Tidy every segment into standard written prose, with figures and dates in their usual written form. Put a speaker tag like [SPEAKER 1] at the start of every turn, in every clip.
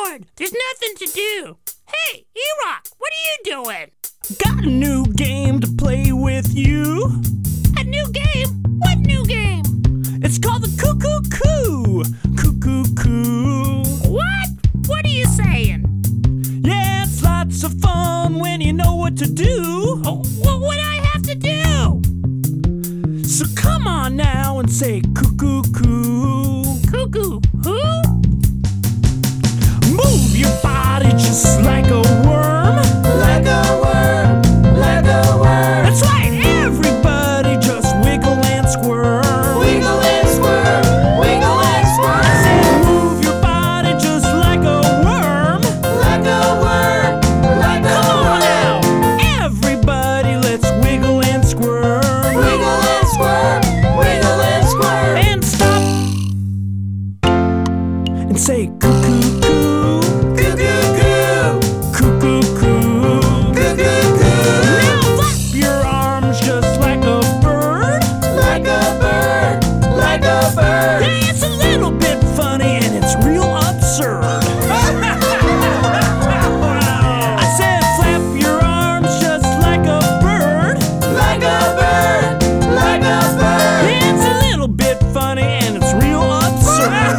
[SPEAKER 1] bored. There's nothing to do. Hey, E-Rock, what are you doing?
[SPEAKER 2] Got a new game to play with you.
[SPEAKER 1] A new game? What new game?
[SPEAKER 2] It's called the Cuckoo Coo. Cuckoo Coo.
[SPEAKER 1] What? What are you saying?
[SPEAKER 2] Yeah, it's lots of fun when you know what to do.
[SPEAKER 1] Oh, well, what do I have to do?
[SPEAKER 2] So come on now and say Cuckoo Coo.
[SPEAKER 1] Cuckoo who?
[SPEAKER 2] Move your body just like a worm.
[SPEAKER 3] Like a worm, like a worm.
[SPEAKER 2] That's right, everybody just wiggle and squirm.
[SPEAKER 3] Wiggle and squirm, wiggle and squirm.
[SPEAKER 2] I said move your body just like a worm.
[SPEAKER 3] Like a worm, like a
[SPEAKER 2] Come on
[SPEAKER 3] worm.
[SPEAKER 2] now, everybody let's wiggle and squirm.
[SPEAKER 3] Wiggle and squirm, wiggle and squirm.
[SPEAKER 2] And stop and say cuckoo coo.
[SPEAKER 3] Cuckoo coo,
[SPEAKER 2] Cuckoo coo.
[SPEAKER 3] cuckoo coo.
[SPEAKER 2] Now flap your arms just like a bird.
[SPEAKER 3] Like a bird, like a bird.
[SPEAKER 2] Hey, it's a little bit funny and it's real absurd. I said flap your arms just like a bird.
[SPEAKER 3] Like a bird, like a bird.
[SPEAKER 2] It's a little bit funny and it's real absurd.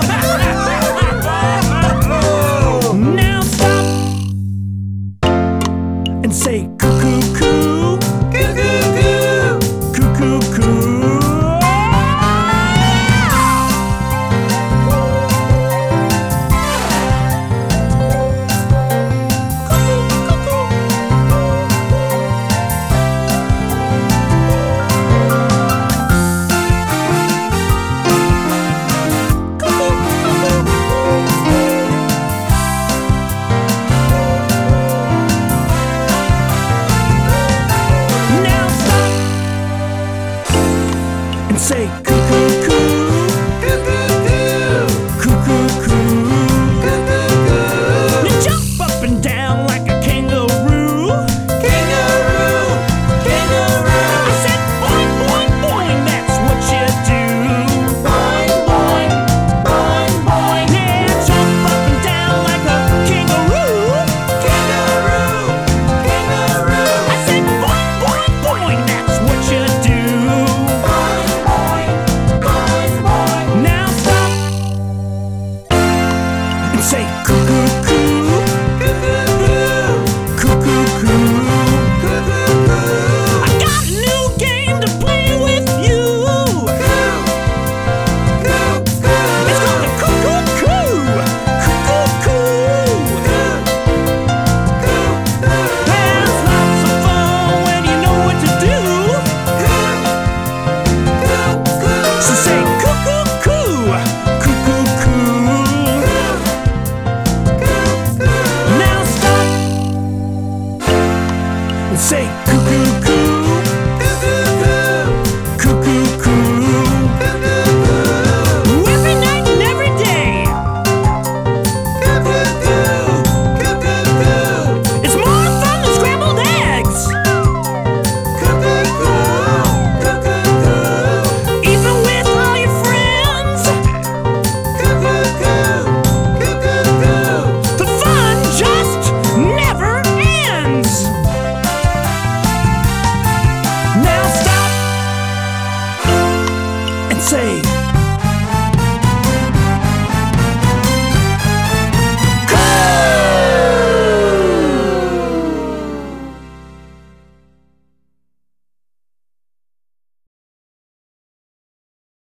[SPEAKER 2] Now stop and say cuckoo coo.
[SPEAKER 3] Cuckoo coo,
[SPEAKER 2] Cuckoo coo. Now stop and say cuckoo coo.
[SPEAKER 3] cuckoo coo,
[SPEAKER 2] Cuckoo coo.
[SPEAKER 3] cuckoo coo.
[SPEAKER 2] Now jump up and down like a kangaroo.
[SPEAKER 3] Kangaroo, kangaroo.
[SPEAKER 2] I said boing, boing, boing, that's what you do.
[SPEAKER 3] Boing, boing, boing, boing.
[SPEAKER 2] Yeah, jump up and down like a kangaroo.
[SPEAKER 3] Kangaroo, kangaroo.
[SPEAKER 2] I said boing, boing, boing, that's what you do.
[SPEAKER 3] Boing, boing, boing, boing.
[SPEAKER 2] Now stop and say cuckoo